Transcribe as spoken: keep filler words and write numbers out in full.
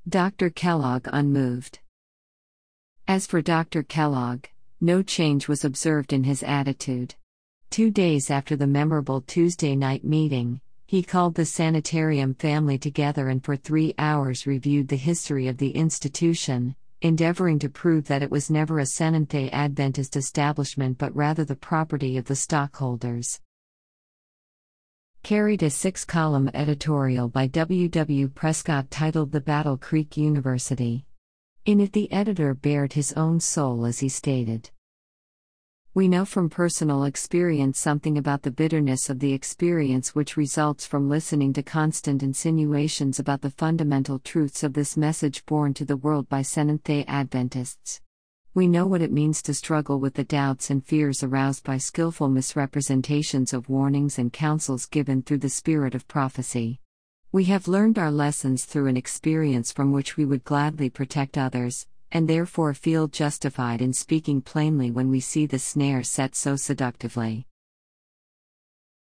Doctor Kellogg unmoved. As for Doctor Kellogg, no change was observed in his attitude. Two days after the memorable Tuesday night meeting, he called the sanitarium family together and for three hours reviewed the history of the institution, endeavoring to prove that it was never a Seventh-day Adventist establishment but rather the property of the stockholders. Carried a six-column editorial by W. W. Prescott titled The Battle Creek University. In it the editor bared his own soul as he stated, "We know from personal experience something about the bitterness of the experience which results from listening to constant insinuations about the fundamental truths of this message borne to the world by Seventh-day Adventists. We know what it means to struggle with the doubts and fears aroused by skillful misrepresentations of warnings and counsels given through the spirit of prophecy. We have learned our lessons through an experience from which we would gladly protect others, and therefore feel justified in speaking plainly when we see the snare set so seductively.